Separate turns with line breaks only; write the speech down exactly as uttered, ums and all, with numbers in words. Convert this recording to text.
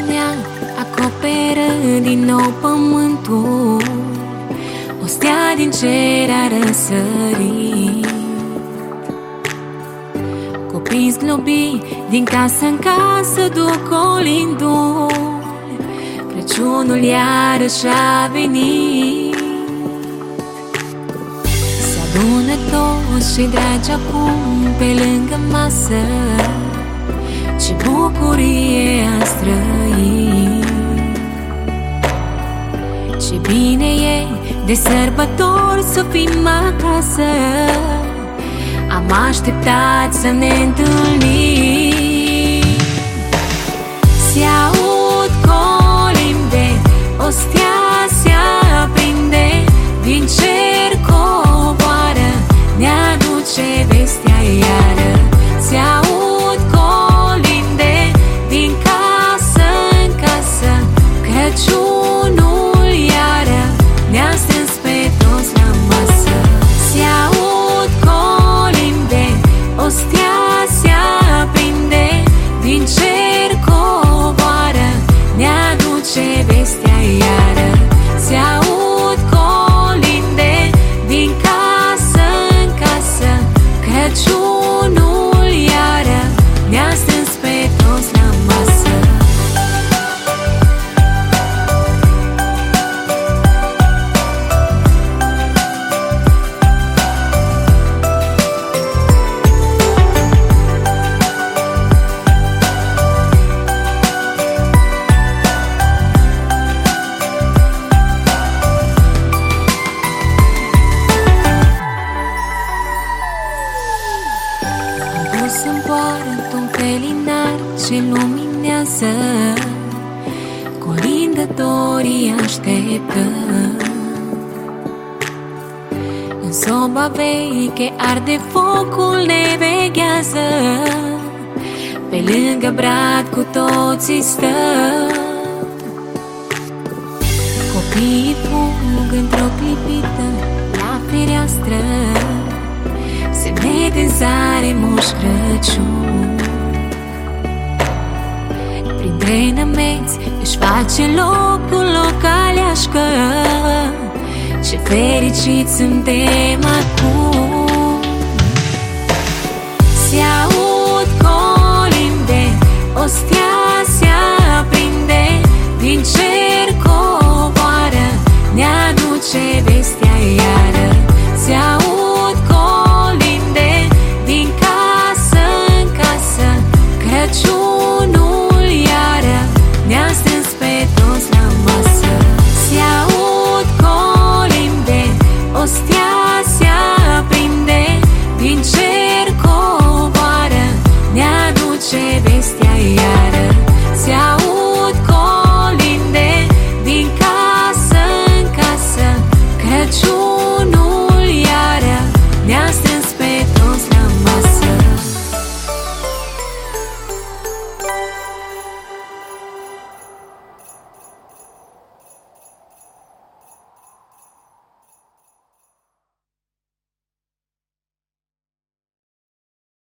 iarna acoperă din nou pământul, o stea din cer a răsărit. Copii zglobi din casă în casă duc colindul, Crăciunul iarăși a venit. Se adună toți cei dragi acum pe lângă masă, ce bucurie a străit. Ce bine e de sărbători să fim acasă, am așteptat să ne întâlnim. Se aud colinde, o stea se aprinde, din cer coboară, ne aduce vestea iară. Se aud colinde, din casă în casă, Crăciunul iară ne-a strâns pe toți la masă. Se aud colinde, o stea se aprinde, din cer coboară, ne aduce vestea iară. Se aud colinde, din casă în casă, Crăciunul iară ne-a strâns pe toți la masă. Să-mi poară într-un felinar ce luminează, colindătorii așteptă. În soba veche arde focul, ne veghează, pe lângă brad cu toții stă. Copiii fug într-o clipită la fereastră, se vede în zare Moș Crăciun. Printre nămeți își face locul o caleașcă, ce fericiți suntem acum.